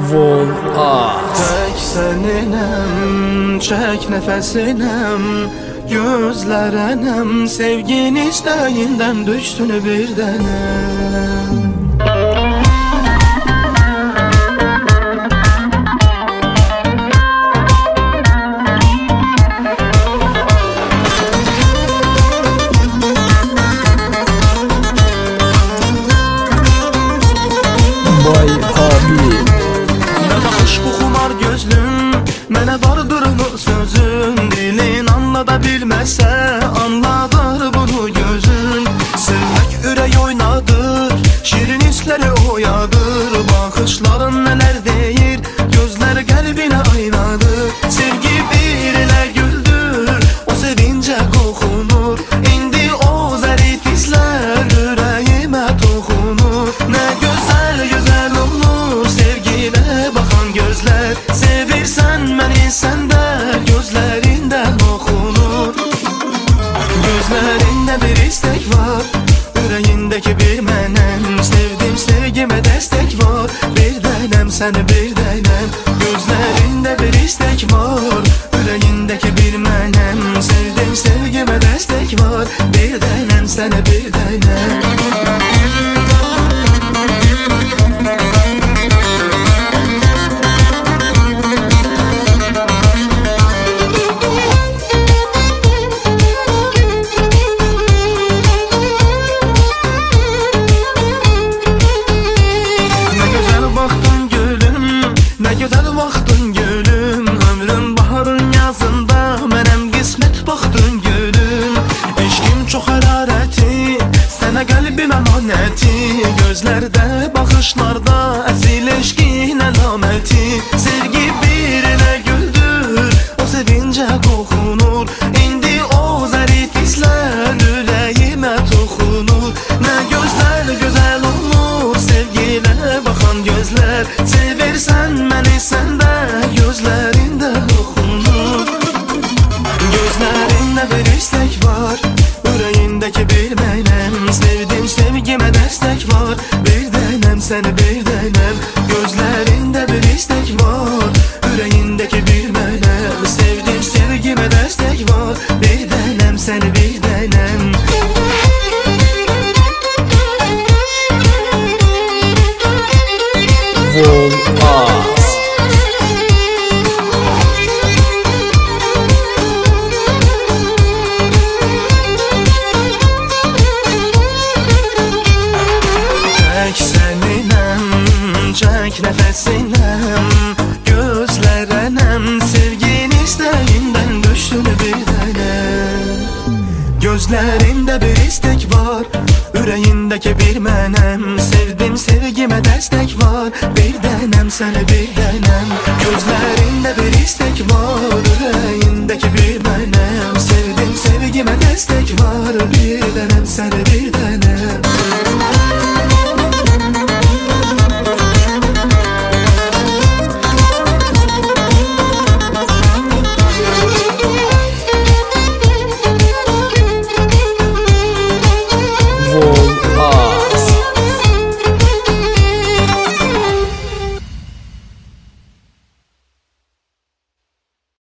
Vol Az. Tək səninəm, çək nəfəsinəm, gözlərənəm, sevgin istəyindən düşsün bir dənəm. Mənə vardır bu sözün, dilin anlada bilməsə, anladır bunu gözün. Sevmək ürək oynadır, şirin hissləri oyadır, baxışların nələr deyir, gözlər qəlbinə aynadır. Sevgi bir ilə güldür, o sevincə qoxunur, indi o zərif hisslər ürəyimə toxunur. Nə gözəl gözəl olur sevgilə baxan gözlər, sevirsən məni səndə gözlərində oxunur. Gözlərində bir istək var, ürəyindəki bir mənəm, sevdim sevgimə dəstək var, bir dənəm səni bir dənəm. Gözlərində bir istək var, ürəyindəki bir mənəm, sevdim sevgimə dəstək var, bir dənəm səni bir dənəm. Nə gözəl vaxtın gülüm, ömrüm baharın yazında, mənəm qismət baxdın gülüm. Eşqim çox hərarəti, sənə qəlbim əmanəti, gözlərdə, baxışlarda əsil eşqin əlaməti. Sevgi bir ilə güldür, o sevincə qoxunur, indi o zərif hisslər ürəyimə toxunur. Nə gözəl gözəl olur sevgilə baxan gözlər, sevirsən məni səndə gözlərində oxunur. Gözlərində bir istək var, ürəyindəki bir mənəm, sevdim sevgimə dəstək var, bir dənəm səni bir dənəm. Gözlərində bir istək var, ürəyindəki bir mənəm, sevdim sevgimə dəstək var, bir dənəm səni bir dənəm. Vol Az. Tək səninəm, çək nəfəsinəm, gözlərənəm, sevgin istəyindən düşsün bir dənəm. Gözlərində bir istək var, ürəyindəki bir mənəm, sevdim sevgimə dəstək var, bir dənəm səni bir dənəm. Gözlərində bir istək var, ürəyindəki bir mənəm, sevdim sevgimə dəstək var, bir dənəm səni bir dənəm.